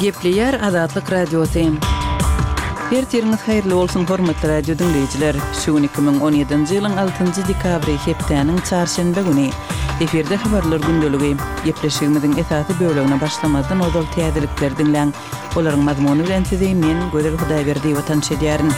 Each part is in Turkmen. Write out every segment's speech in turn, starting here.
Gepleyer Azatlyk Radiosu. Ertiriniz hayırlı olsun hormatly radio dinleyijiler. Şu 2017-nji ýylyň 6-njy dekabry hepdeniň çarşembe güni eferde habarlar gündöligi gepleşigimiziň esasy bölegine başlamadan ozal täzelikler dinleň. Olaryň mazmuny bilen size men Gözel Hudaýberdi watan şedýärin.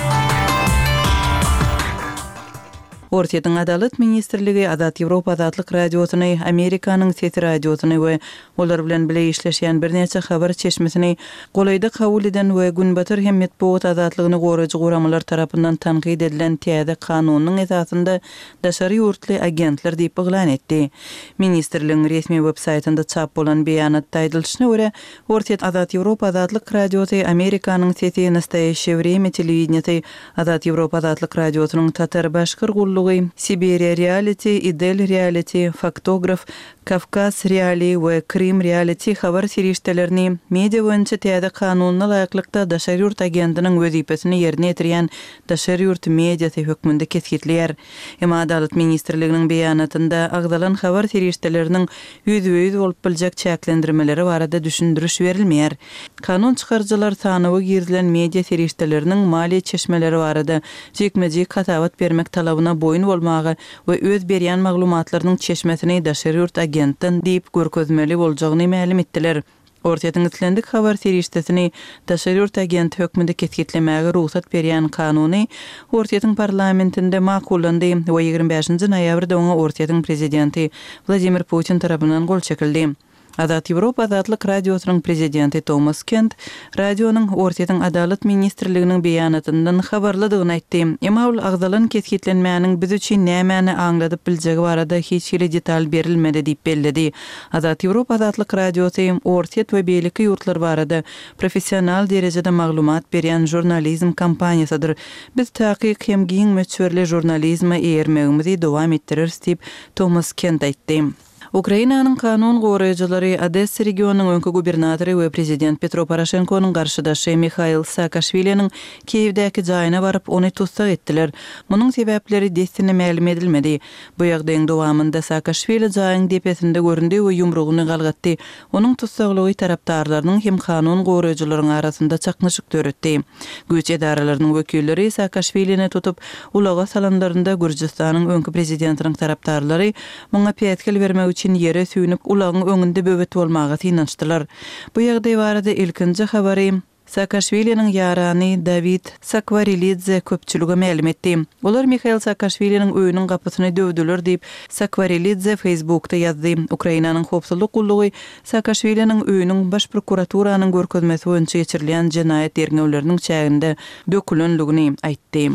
Ortaýyň Adalet Ministrligi Azat Ýewropa Azatlyk Radiosyny, Amerikanyň Sesi Radiosyny we olar bilen birle işleşýän birneçe habar çeşmesini golayda kabul eden we günbatyr hem medeniýet azatlygyny goraýjy guramalar tarapyndan tanqid edilen täze kanunyň esasynda daşary ýurtly agentler diýip eglan etdi. Ministrligiň resmi websaytynda çap bolan beýanatda aýdylyşyna görä, Ortaýyň Azat Ýewropa Azatlyk Radiosy, Amerikanyň Sesi Nastaýeşe Время telewizionyny, Azat Ýewropa Azatlyk Radiosynyň tatar başkyr Siberia Reality, Idel Reality, Faktograf, Kafkas Reality we Krim Reality habar serişdelerini media boýunça täze kanunyna laýyklykda daşary ýurt agentiniň wezipesini ýerine ýetirýän daşary ýurt mediasy hökmünde kesgitleýär. Hem Adalet Ministrliginiň beýanatynda agdalan habar serişdeleriniň ýüzüýüz bolup biljek çäklendirmeleri barada düşündürüş berilmeýär. Kanun çykarjylar sanawy girdilen media serişdeleriniň mali çeşmeleri barada jekmejik katawat bermek talabyna boyun bolmagy we öz berýän maglumatlarynyň çeşmesini daşary ýurt agentden diýip görkezmeli boljagyny ma'lum etdiler. Ortaýyň islendik habar serişdesini daşary ýurt agent hökmünde kesgitlemäge ruhsat berýän kanuny Ortaýyň parlamentinde makullandy we 25-nji noýabrda oňa Ortaýyň prezidenti Vladimir Putin tarapyndan gol çekildi. Azat Ýewropa Azatlyk Radiosynyň prezidenti Thomas Kent radionyň Ortaýyň Adalet Ministrliginiň beýanatyndan habarladygyny aýtdy. Emma ol agdalan kesgitlenmäniň biz üçin nämäni aňladyp biljegi barada hiç bir detal berilmedi diýip belledi. Azat Ýewropa Azatlyk Radiosy Ortaýyň we beýleki ýurtlar barada professional derejede maglumat berýän jurnalizm kampaniýasydyr. Biz taýyk hem giň meçhörli jurnalizmi eýermegimizi dowam etdiririz diýip Thomas Kent aýtdy. Ukrainanyň kanun goraýjylary Odessa regionunyň öňkü gubernatory we prezident Petro Poroshenkonyň garşydaşy Mikhail Saakashviliň Kiýewdäki jaýyna baryp ony tutsak etdiler. Munyň sebäpleri destinä ma'lum edilmedi. Bu ýagdaýyň dowamında Saakashvili jaýyň depesinde göründi we ýumrugyny galgatdy. Onuň tutsaklygy tarapdarlarynyň hem kanun goraýjylarynyň arasynda çaknyşyk töretdi. Güç edaralarynyň wekilleri Saakashvilini tutup ulaga salanlarynda Gürjistanyň öňkü prezidentiniň tarapdarlary muňa peýetkel bermek üçin ýere süýnüp ulagyň öňünde böwet bolmagy synançdylar. Bu ýagdaý barada ilkinji habary Saakashviliniň ýarany David Sakvarilidze köpçülüge ma'lum etdi. Olar Mikhail Saakashviliniň öýüniň gapysyny döwdüler diýip Sakvarilidze Facebookda ýazdy. Ukrainanyň howpsuzlyk gullugy Saakashviliniň öýüniň baş prokuraturasynyň görkezmesi boýunça geçirilýän jenaýat derňewleriniň çäginde dökülenligini aýtdy.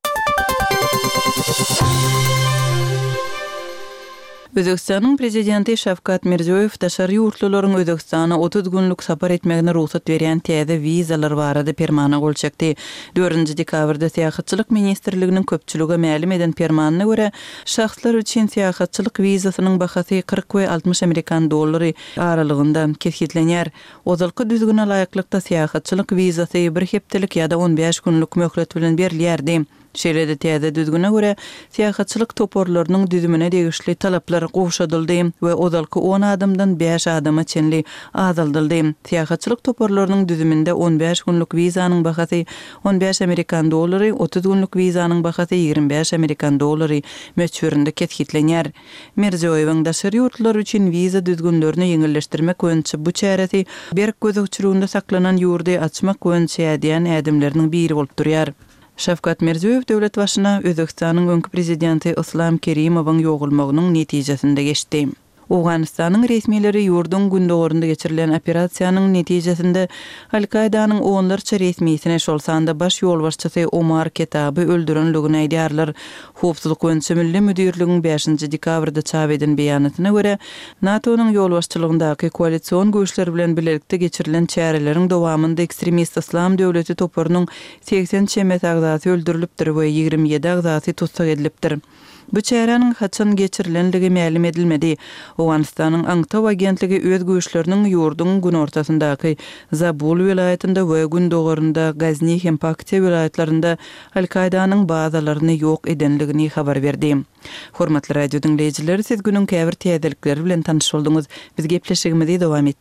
Özbekistanyň prezidenti Şavkat Mirziýoýew daşary ýurtlylaryň Özbekistana 30 günlük sapar etmegine ruhsat berýän täze wizalar barada permana gol çekdi. 4-nji dekabrda Seýahatçylyk Ministrliginiň köpçüligi ma'lum eden permanyna görä, şahslar üçin seýahatçylyk wizasynyň bahasy 40 we 60 Amerikan dollary aralygynda kesgitlenýär. Ozalky düzgüne laýyklykda seýahatçylyk wizasy bir hepdelik ýa-da 15 günlük möhlet bilen berilýärdi. Şeýlede täze düzgüne görä seýahatçylyk toporlarynyň düzümine degişli talaplar gowşadyldy we ozalky 10 adamdan 5 adama çenli azaldyldy. Seýahatçylyk toporlarynyň düzüminde 15 günlük wizanyň bahasy 15 Amerikan dollary, 30 günlük wizanyň bahasy 25 Amerikan dollary möçberinde kesgitlenýär. Mirziýoýewiň daşary ýurtlar üçin wiza düzgünlerini ýeňilleşdirmek boýunça bu çäresi berk gözükçülüğünde saklanan ýurdy açmak boýunça ýadyň ädimleriniň biri bolup durýar. Şavkat Mirziýoýew döwlet başyna Özbekistanyň öňkü prezidenti Islom Kerimowyň ýogulmagynyň netijesinde geçdi. Awganistanyň resmileri ýurdun gündogorunda geçirilen operasiýanyň netijesinde Al-Qaidanyň onlarça resmiýetine şolsanda baş ýolbaşçysy Omar Ketaby öldürenligini aýdýarlar. Howpsuzlyk boýunça Milli Müdürligiň 5-nji dekabrda çap eden beýanatyna görä, NATO-nyň ýolbaşçylygyndaky koalisiýon güýçleri bilen birlikde geçirilen çäreleriň dowamında ekstremist Islam döwleti topurynyň 80 çemet agzasy öldürilipdir we 27 agzasy tutsak edilipdir. Bu çärenin haçan geçirilenligi ma'lum edilmedi. Awganistanyň Aňtaw agentligi öz güýçleriniň ýurdun gün ortasyndaky Zabul vilayetinde we gündogorunda Gazni hem Paktiýa vilayetlerinde Al-Qaidanyň bazalaryny ýok edenligini habar berdi. Hormatly radio dinleýijiler, siz günüň käbir täzelikleri bilen tanyş boldunuz. Biz gepleşigimizi dowam etdirýär.